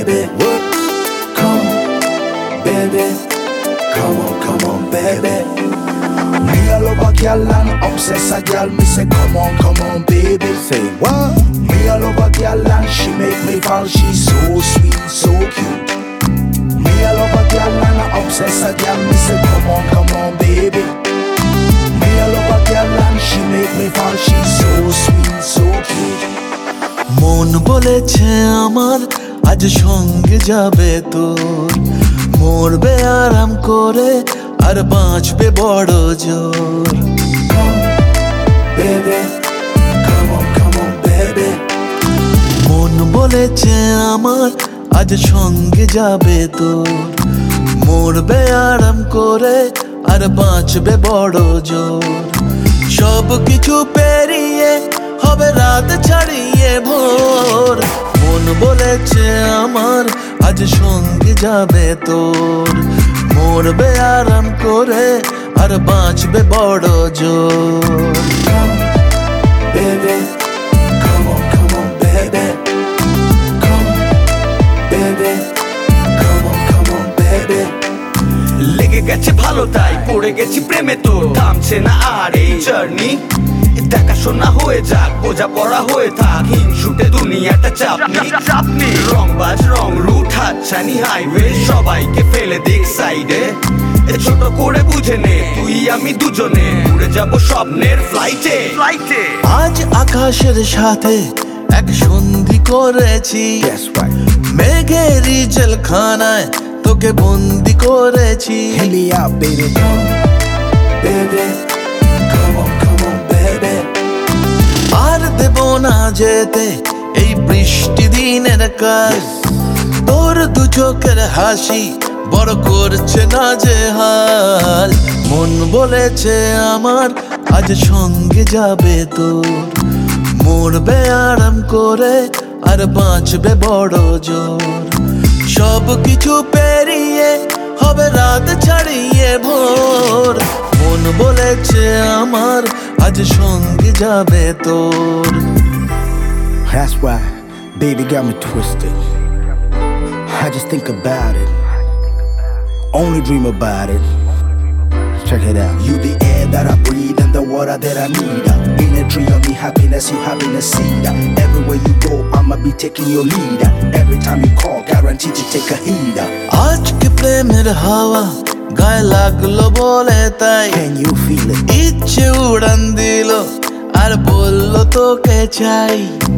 baby. Come on, baby. Come on, baby. Me a love a girl and obsess a girl. Me say come on, baby. Say what? Me a love a girl and she make me fall. She's so sweet, so cute. Me a love a girl and I obsess a girl. Me say come on, baby. Me a love a girl and she make me fall. She's so sweet, so cute. মন বলেছে আমার আজ সঙ্গে যাবে তোর, মরবে আরাম করে আর বাঁচবে বড় জোর। Baby, come on, baby. মন বলেছে আমার আজ সঙ্গে যাবে তোর, মরবে আরাম করে আর বাঁচবে বড় জোর। সব কিছু পেরিয়ে হবে রাত ছাড়িয়ে ভোর। মন বলেছে আমার আজ সঙ্গে যাবে তোর, মরবে আরাম করে আর বাঁচবে বড় জোর। Baby, come on, baby. Come, baby. Come on, baby. লেগে গেছে ভালো তাই পড়ে গেছি প্রেমে, তো থামছে না আর এই জার্নি। দেখাশোনা হয়ে যাক, বোঝা পড়া হয়ে থাক, হিংসুটে দুনিয়াটা চাপনি। রংবাজ রং রুট হাতছানি হাইওয়ে, সবাইকে ফেলে দিক সাইডে। ছোট করে বুঝে নে তুই আমি দুজনে উড়ে যাব স্বপ্নের ফ্লাইটে। আজ আকাশের সাথে এক সন্ধি করেছি, মেঘেরই জেলখানায় তোকে বন্দি করেছি। Hit me out, baby. Baby, come on, baby. আর দেব না যেতে এই বৃষ্টি দিনের কাল, তোর দু চোখের হাসি বড় করছে না যে হাল। মন বলেছে আমার আজ সঙ্গে যাবে তোর, মরবে আরাম করে আর বাঁচবে বড় জোর। সব কিছু পেরিয়ে হবে রাত ছাড়িয়ে ভোর। মন বলেছে আমার আজ সঙ্গে যাবে তোর। That's why baby got me twisted. I just think about it, only dream about it. Check it out. You the air that I breathe and the water that I need. In a tree of me happiness, you having a seed. Everywhere you go, I'ma be taking your lead. Every time you call, guaranteed to take a heed. আজকে প্রেমের হাওয়া গায়ে লাগলো বলে তাই, Can you feel it? ইচ্ছে উড়ান দিল আর বললো তোকে চাই।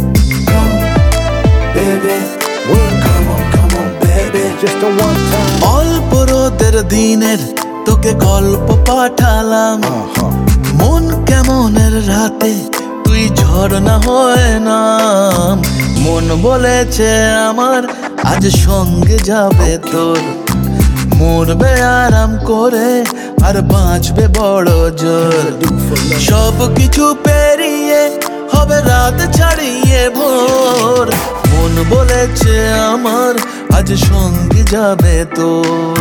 Baby, come on, baby. Just a one time. অল্প রোদের দিনের তোকে গল্প পাঠালাম, মন কেমনের রাতে তুই ঝর্ণা হয়ে নাম। মন বলেছে আমার আজ সঙ্গে যাবে তোর, মরবে আরাম করে আর বাঁচবে বড় জোর। সব কিছু পেরিয়ে হবে রাত ছাড়িয়ে ভোর। মন বলেছে আমার আজ সঙ্গে যাবে তোর।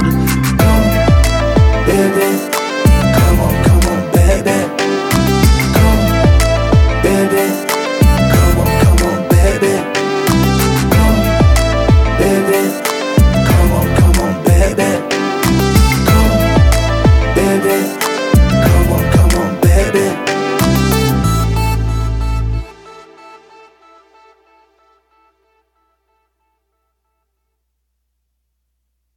Baby, come on, baby. Come, baby. Come on, baby. Come, baby. Come on, baby. Come, baby.